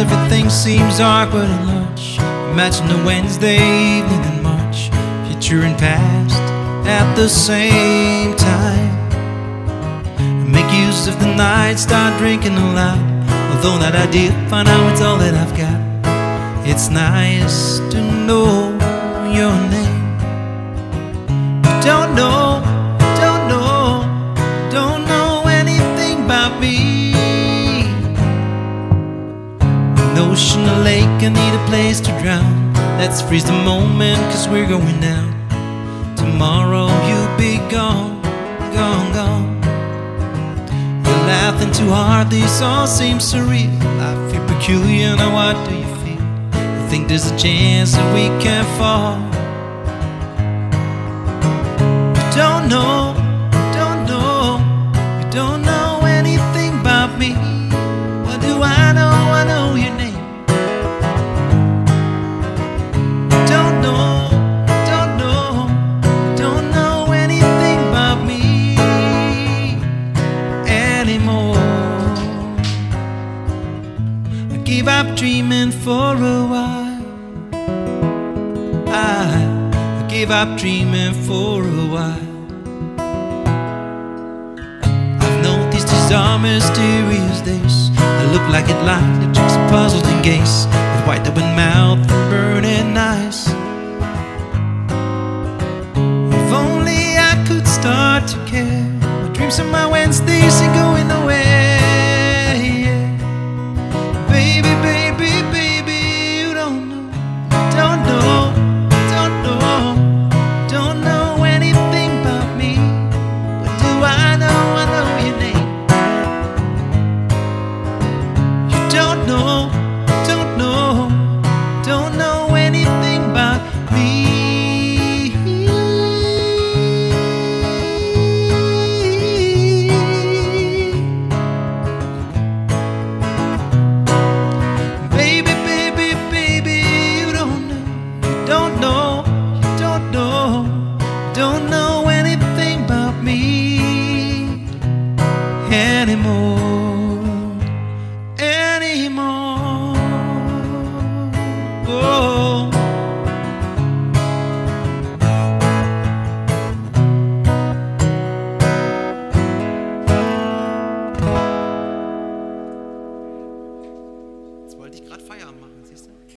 everything seems awkward and large. Imagine a Wednesday evening in March, future and past at the same time. Make use of the night, start drinking a lot. Although that idea, find out it's all that I've got. It's nice to know your name. Don't know anything about me. An ocean, a lake, I need a place to drown. Let's freeze the moment, 'cause we're going down. Tomorrow you'll be gone, gone, gone. You're laughing too hard, this all seems surreal. I feel peculiar, now what do you feel? You think there's a chance that we can fall? Don't know, you don't know anything about me. What do I know? I know your name. Don't know anything about me anymore. I gave up dreaming for a while. I gave up dreaming for a while. I've noticed these are mysterious days. I look like it like the tricks, puzzles and games.